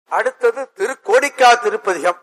அடுத்தது திருக்கோடிக்கா திருப்பதிகம்.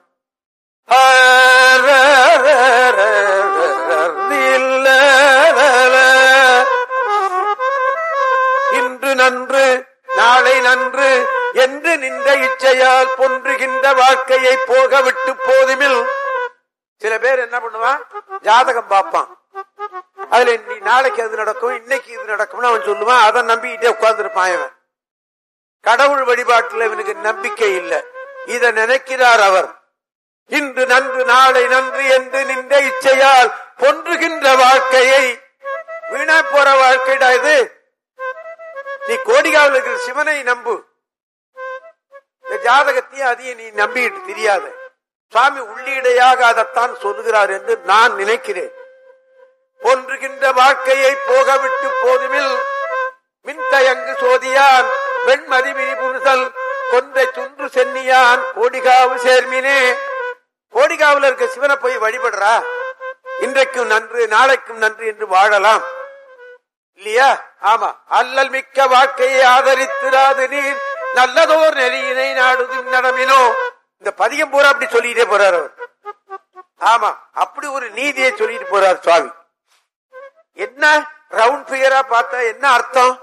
இன்று நன்று நாளை நன்று என்று நின்ற இச்சையால் பொன்றுகின்ற வாழ்க்கையை போக விட்டு போதுமில். சில பேர் என்ன பண்ணுவான், ஜாதகம் பார்ப்பான், அதுல நாளைக்கு அது நடக்கும் இன்னைக்கு இது நடக்கும்னு அவன் சொல்லுவான். அதை நம்பிக்கிட்டே உட்கார்ந்து இருப்பான். இவன் கடவுள் வழிபாட்டில் இவனுக்கு நம்பிக்கை இல்லை. இதை நினைக்கிறார் அவர். இன்று நன்று நாளை நன்று என்று நின்ற இச்சையால் பொன்றுகின்ற வாழ்க்கையை, வீணா போற வாழ்க்கைடா இது. நீ கோடிகாவில் இருக்கிற சிவனை நம்பு, இந்த ஜாதகத்தையும் அதையும் நீ நம்பிட்டு தெரியாது. சுவாமி உள்ளீடையாக அதைத்தான் சொல்லுகிறார் என்று நான் நினைக்கிறேன். பொன்றுகின்ற வாழ்க்கையை போக விட்டு போதுமில் மின்தயங்கு சோதியான் வெண்மதி விரிபுரிசல் கொன்றை சுன்று சென்னியான் கோடிகாவு சேர்மினே. கோடிகாவில் இருக்க சிவனை போய் வழிபடுறா, இன்றைக்கும் நன்று நாளைக்கும் நன்று என்று வாழலாம் இல்லையா? ஆமா. அல்லல் மிக்க வாழ்க்கையை ஆதரித்திராது நீர் நல்லதோர் நெறியினை நாடுது நடமினோ. இந்த பதிகம் பூரா அப்படி சொல்லிட்டே போறார் அவர். ஆமா, அப்படி ஒரு நீதியை சொல்லிட்டு போறார் சுவாமி. என்ன ரவுண்ட் பிகரா பார்த்தா என்ன அர்த்தம்?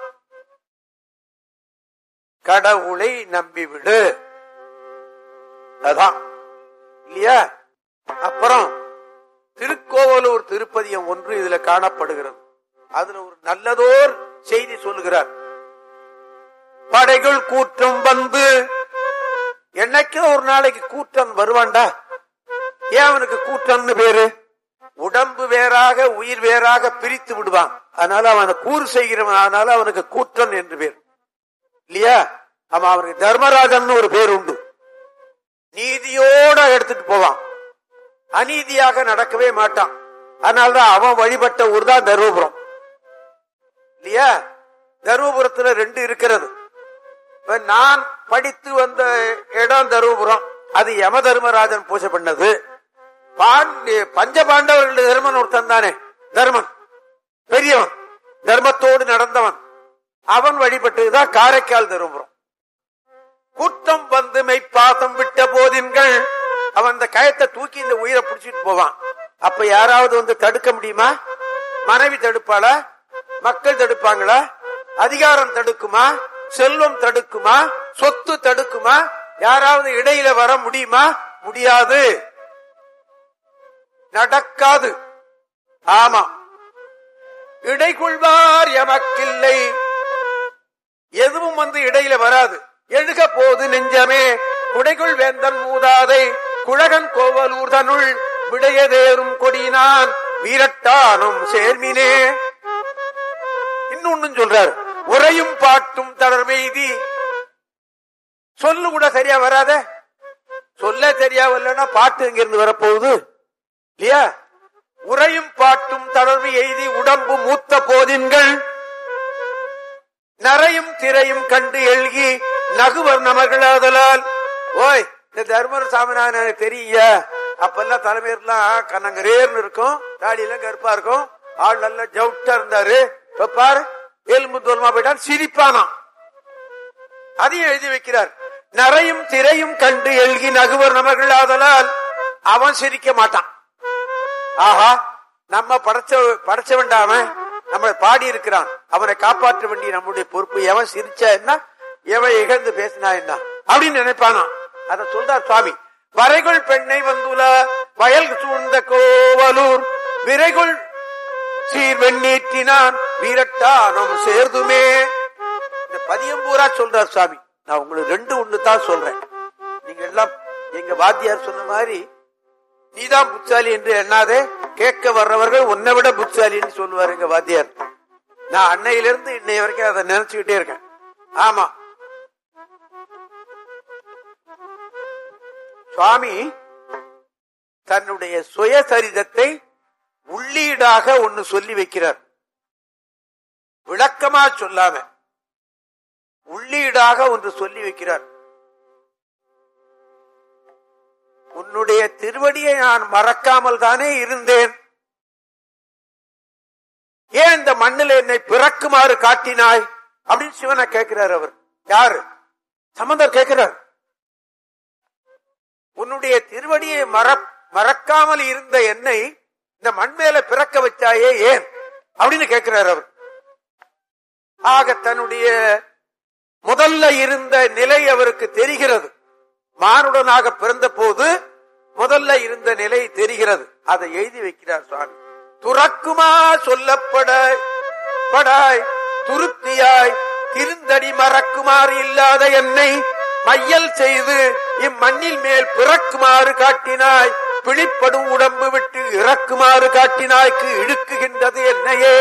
கடவுளை நம்பிவிடு, அதான் இல்லையா? அப்புறம் திருக்கோவலூர் திருப்பதியம் ஒன்று இதுல காணப்படுகிறது. அதுல ஒரு நல்லதோர் செய்தி சொல்லுகிறார். படைகள் கூட்டம் வந்து, என்னைக்கு ஒரு நாளைக்கு கூட்டம் வருவான்டா. ஏன் அவனுக்கு கூட்டம்னு பேரு? உடம்பு வேறாக உயிர் வேறாக பிரித்து விடுவான். அதனால அவனை கூறு செய்கிறவன், அதனால அவனுக்கு கூட்டம் என்று பேர் இல்லையா? ஆமா, அவனுக்கு தர்மராஜன் ஒரு பேர் உண்டு. நீதியோட எடுத்துட்டு போவான், அநீதியாக நடக்கவே மாட்டான். அதனால்தான் அவன் வழிபட்ட ஊர் தான் தருமபுரம் இல்லையா? தருமபுரத்துல 2 இருக்கிறது. நான் படித்து வந்த இடம் தருமபுரம், அது யம தர்மராஜன் பூஜை பண்ணது. பஞ்சபாண்டவர்கள் தர்மன் ஒருத்தன் தானே, தர்மன் பெரியவன், தர்மத்தோடு நடந்தவன், அவன் வழிபட்டதுதான் காரைக்கால் தருமபுரம். கூட்டம் வந்து மெய்ப்பாசம் விட்ட போதின்கள், அவன் அந்த கயத்தை தூக்கி இந்த உயிரை பிடிச்சிட்டு போவான். அப்ப யாராவது வந்து தடுக்க முடியுமா? மனைவி தடுப்பாளா? மக்கள் தடுப்பாங்களா? அதிகாரம் தடுக்குமா? செல்வம் தடுக்குமா? சொத்து தடுக்குமா? யாராவது இடையில வர முடியுமா? முடியாது, நடக்காது. ஆமா, இடைகொள்வார் எமக்கில்லை, எதுவும் வந்து இடையில வராது. எழுக போது நெஞ்சமே குடைகுள் வேந்தன் மூதாதை குழகன் கோவலூர் தனுள் விடையதேறும் கொடியினான் வீரட்டானும் சேர்மினே. இன்னொன்னு சொல்றாரு, உரையும் பாட்டும் தளர்மெய்தி. சொல்லு கூட சரியா வராத, சொல்ல சரியா வரலன்னா பாட்டு எங்கிருந்து வரப்போகுது இல்லையா? உரையும் பாட்டும் தளர்வு எய்தி உடம்பு மூத்த போதின்கள் நரையும் திரையும் கண்டு எழுகி நகுவர் நமர்களாதலால். ஓய், இந்த தர்மர் சாமிநாதன் எனக்கு தெரிய, அப்பெல்லாம் தலைமையெல்லாம் கண்ணங்கரேர்னு இருக்கும், தாடியெல்லாம் கருப்பா இருக்கும், ஆள் நல்ல ஜவுட்டா இருந்தாரு. இப்ப பாரு, எலும்பு தோல்மா போயிட்டான், சிரிப்பானா. அதையும் எழுதி வைக்கிறார். நரையும் திரையும் கண்டு எழுகி நகுவர் நமர்கள் ஆதலால், அவன் சிரிக்க மாட்டான். ஆஹா, நம்ம படைச்ச வேண்டாம நம்மளை பாடி இருக்கிறான், அவனை காப்பாற்ற வேண்டிய நம்முடைய பொறுப்பு. எவன் சிரிச்சா என்ன, எவன் இகழ்ந்து பேசினா என்ன அப்படின்னு நினைப்பானா. அத சொல்றார் சுவாமி. வரைகுள் பெண்ணை வந்துல வயல் சூழ்ந்த கோவலூர் விரைகுள் சீர் வெண்ணீற்றினான் வீரட்டானும் சேர்துமே. இந்த பதியம் பூரா சொல்றார் சுவாமி. நான் உங்களுக்கு 2 ஒண்ணு தான் சொல்றேன். நீங்க எல்லாம் எங்க வாத்தியார் சொன்ன மாதிரி நீதான் புத்தாலி என்று எண்ணாதே, கேட்க வர்றவர்கள் உன்னை விட புத்தாலின்னு சொல்லுவாரு எங்க வாத்தியார். நான் அன்னையிலிருந்து இன்னைய வரைக்கும் அதை நினைச்சுக்கிட்டே இருக்கேன். ஆமா, சுவாமி தன்னுடைய சுயசரிதத்தை உள்ளீடாக ஒன்னு சொல்லி வைக்கிறார். விளக்கமா சொல்லாம உள்ளீடாக ஒன்று சொல்லி வைக்கிறார். உன்னுடைய திருவடியை நான் மறக்காமல் தானே இருந்தேன், ஏன் இந்த மண்ணில் என்னை பிறக்குமாறு காட்டினாய் அப்படின்னு சிவனை கேட்கிறார். அவர் யாரு? சம்பந்தர் கேட்கிறார். உன்னுடைய திருவடியை மறக்காமல் இருந்த என்னை இந்த மண் மேல பிறக்க வச்சாயே ஏன் அப்படின்னு கேட்கிறார் அவர். ஆக தன்னுடைய முதல்ல இருந்த நிலை அவருக்கு தெரிகிறது. மானுடனாக பிறந்த போது முதல்ல இருந்த நிலை தெரிகிறது. அதை எழுதி வைக்கிறார் சுவாமி. துறக்குமா சொல்லப்படாய் துருத்தியாய் திருந்தடி மறக்குமாறு இல்லாத என்னை மையல் செய்து இம்மண்ணில் மேல் பிறக்குமாறு காட்டினாய், பிழிப்படும் உடம்பு விட்டு இறக்குமாறு காட்டினாய்க்கு இழுக்குகின்றது என்னையே.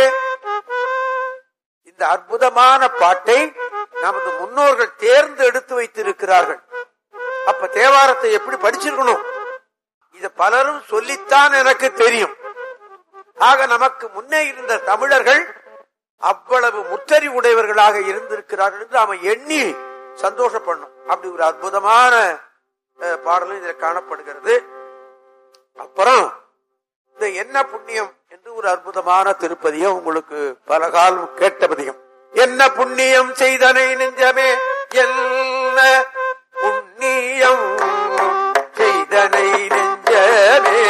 இந்த அற்புதமான பாட்டை நமது முன்னோர்கள் தேர்ந்து எடுத்து வைத்திருக்கிறார்கள். அப்ப தேவாரத்தை எப்படி படிச்சிருக்கணும், இத பலரும் சொல்லித்தான் எனக்கு தெரியும். ஆக நமக்கு முன்னே இருந்த தமிழர்கள் அவ்வளவு முற்றறி உடையவர்களாக இருந்திருக்கிறார்கள் என்று நாம எண்ணி சந்தோஷப்படணும். அப்படி ஒரு அற்புதமான பாடலும் இதில் காணப்படுகிறது. அப்புறம் இந்த என்ன புண்ணியம் என்று ஒரு அற்புதமான திருப்பதியம் உங்களுக்கு பல காலம் கேட்டபதியம். என்ன புண்ணியம் செய்தனை நெஞ்சமே, என்ன புண்ணியம் செய்தனை நெஞ்சமே,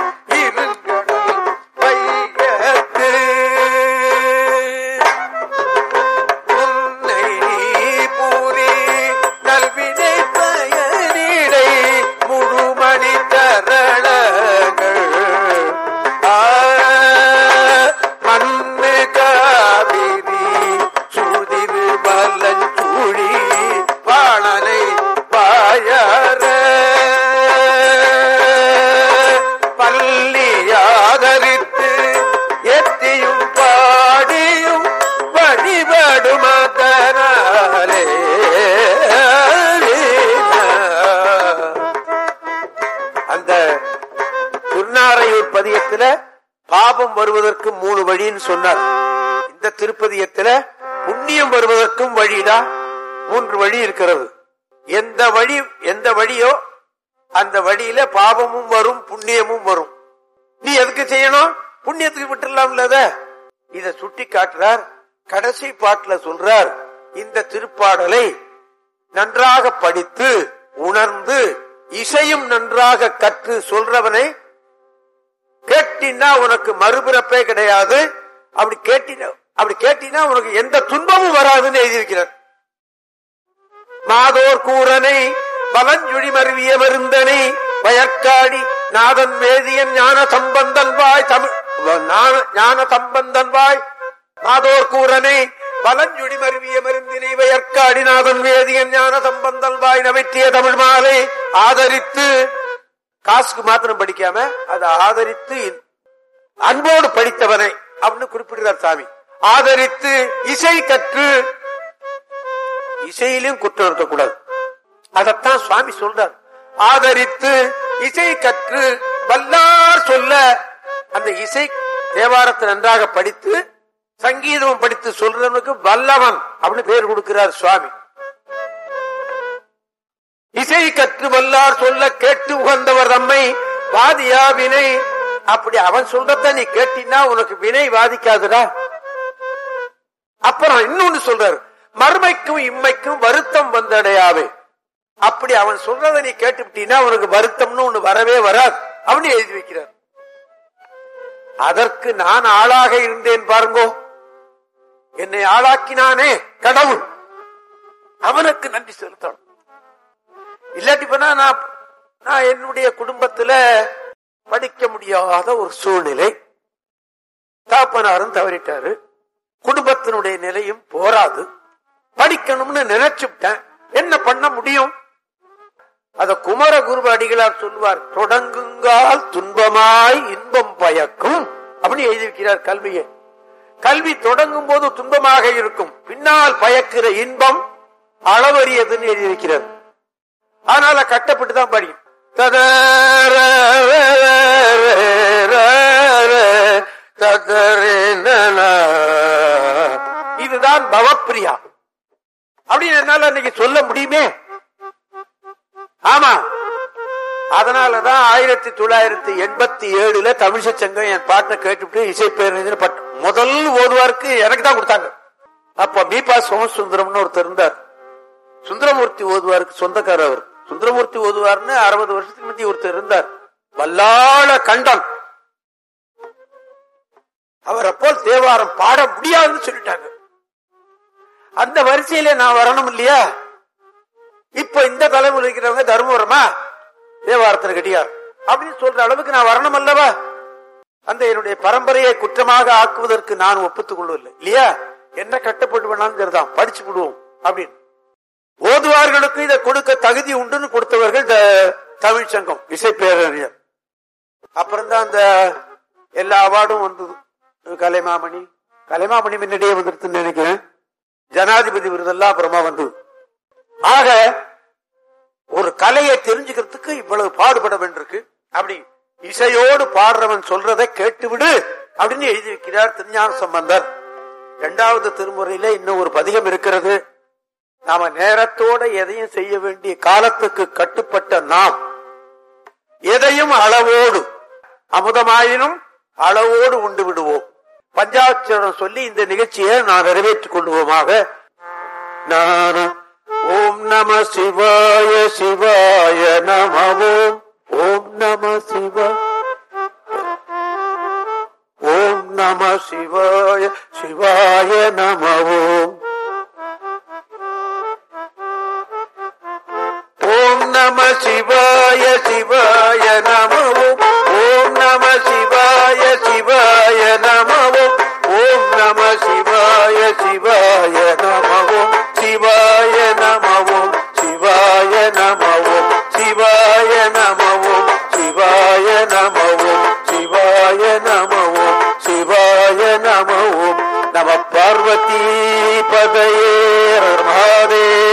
பதியத்துல பாபம் வருவதற்கு 3 வழின்னு சொன்னார். இந்த திருப்பதியத்துல புண்ணியம் வருவதற்கும் வழிடா 3 வழி இருக்கிறது. எந்த வழியோ அந்த வழியில பாபமும் வரும் புண்ணியமும் வரும். நீ எதுக்கு செய்யணும், புண்ணியத்துக்கு விட்டுலாம்ல. இத சுட்டி காட்டுறார். கடைசி பாட்டுல சொல்றார், இந்த திருப்பாடலை நன்றாக படித்து உணர்ந்து இசையும் நன்றாக கற்று சொல்றவனை கேட்டினா உனக்கு மறுபிறப்பே கிடையாது. அப்படி கேட்டினா உனக்கு எந்த துன்பமும் வராதுன்னு எழுதியிருக்கிறார். மாதோர் கூரனை பலஞ்சுழி மருவிய மருந்தனை வயற்காடி நாதன் வேதியன் ஞான சம்பந்தன் வாய் தமிழ் ஞான சம்பந்தன் வாய் மாதோர் கூரனை பலஞ்சுழி மருவிய மருந்தினை வயற்காடி நாதன் வேதியன் ஞான சம்பந்தன் வாய் நவிற்றிய தமிழ் மாலை ஆதரித்து, காசுக்கு மாத்திரம் படிக்காம அதை ஆதரித்து அன்போடு படித்தவனை அப்படின்னு குறிப்பிடுறார் சாமி. ஆதரித்து இசை கற்று, இசையிலும் குற்றம் இருக்கக்கூடாது, அதத்தான் சுவாமி சொல்றார். ஆதரித்து இசை கற்று வல்லார் சொல்ல, அந்த இசை தேவாரத்தை நன்றாக படித்து சங்கீதம் படித்து சொல்றவனுக்கு வல்லவன் அப்படின்னு பேர் கொடுக்கிறார் சுவாமி. இசை கற்று வல்லார் சொல்ல கேட்டு உகந்தவர் தம்மை வாதியா வினை. அப்படி அவன் சொல்றத நீ கேட்டினா உனக்கு வினை வாதிக்காதுடா. அப்புறம் இன்னொன்னு சொல்றாரு, மறுமைக்கும் இம்மைக்கும் வருத்தம் வந்தடையாவே. அப்படி அவன் சொல்றத நீ கேட்டுவிட்டீன்னா உனக்கு வருத்தம்னு ஒண்ணு வரவே வராது அப்படின்னு எழுதி வைக்கிறார். அதற்கு நான் ஆளாக இருந்தேன் பாருங்கோ, என்னை ஆளாக்கினானே கடவுள், அவனுக்கு நன்றி செலுத்தணும். இல்லாட்டி போனா நான் என்னுடைய குடும்பத்துல படிக்க முடியாத ஒரு சூழ்நிலை, தாப்பனாரும் தவறிட்டாரு, குடும்பத்தினுடைய நிலையும் போராது, படிக்கணும்னு நினைச்சுட்டேன், என்ன பண்ண முடியும்? அத குமர குரு அடிகளார் சொல்லுவார், தொடங்குங்கால் துன்பமாய் இன்பம் பயக்கும் அப்படின்னு எழுதியிருக்கிறார் கல்வியை. கல்வி தொடங்கும் போது துன்பமாக இருக்கும், பின்னால் பயக்கிற இன்பம் அளவறியதுன்னு எழுதியிருக்கிறார். அதனால கட்டப்பட்டு தான் படிக்கும். இதுதான் பவப்பிரியா அப்படின்னு என்னால இன்னைக்கு சொல்ல முடியுமே. ஆமா, அதனாலதான் 1987 தமிழிசை சங்கம் என் பாட்டை கேட்டுவிட்டு இசை பேரறிஞர் முதல் ஓதுவாருக்கு எனக்கு தான் கொடுத்தாங்க. அப்ப மீபா சோமசுந்தரம்னு ஒருத்தர் இருந்தார், சுந்தரமூர்த்தி ஓதுவாருக்கு சொந்தக்காரர். அவர் சுந்தரமூர்த்தி ஓதுவார்னு 60 வருஷத்துக்கு முந்தி ஒருத்தர் இருந்தார், வல்லாள கண்டம். அவரை போல் தேவாரம் பாட முடியாதுன்னு சொல்லிட்டாங்க. அந்த வரிசையில நான் வரணும் இல்லையா? இப்ப இந்த தலைமுறை இருக்கிறவங்க தர்மபுரமா தேவாரத்தில் கட்டியார் அப்படின்னு சொல்ற அளவுக்கு நான் வரணும் அல்லவா? அந்த என்னுடைய பரம்பரையை குற்றமாக ஆக்குவதற்கு நான் ஒப்புத்துக் கொள்ளவில்லை இல்லையா? என்ன கட்டப்பட்டு வேணாலும் சரிதான், படிச்சு விடுவோம் அப்படின்னு. ஓதுவார்களுக்கு இதை கொடுக்க தகுதி உண்டுன்னு கொடுத்தவர்கள் தமிழ் சங்கம், இசை பேரறிஞர். அப்புறம்தான் அந்த எல்லா அவார்டும் வந்தது. கலைமாமணி முன்னாடியே வந்துருக்குன்னு நினைக்கிறேன். ஜனாதிபதி விருதெல்லாம் அப்புறமா வந்தது. ஆக ஒரு கலையை தெரிஞ்சுக்கிறதுக்கு இவ்வளவு பாடுபட வேண்டியிருக்கு. அப்படி இசையோடு பாடுறவன் சொல்றதை கேட்டுவிடு அப்படின்னு எழுதி வைக்கிறார் திருஞான சம்பந்தர். 2வது திருமுறையில இன்னும் ஒரு பதிகம் இருக்கிறது. நாம நேரத்தோட எதையும் செய்ய வேண்டிய காலத்துக்கு கட்டுப்பட்ட நாம் எதையும் அளவோடு, அமுதமாயினும் அளவோடு உண்டு விடுவோம். பஞ்சாட்சரம் சொல்லி இந்த நிகழ்ச்சியை நான் நிறைவேற்றிக் கொள்வோமாக. ஓம் நம சிவாய சிவாய நமவோம். ஓம் நம சிவாய, ஓம் நம சிவாய சிவாய நமவோம். ஓம் நம சிவாய சிவாய நமவோம். ஓம் நம சிவாய சிவாய நமவோம். ஓம் நம சிவாய சிவாய நமவோம். சிவாய நமவோம். சிவாய நமவோம். சிவாய நமவோம். சிவாய நமவோம். சிவாய நமவோம். சிவாய நமவோம். நம பார்வதி பதையே மகாதேவ.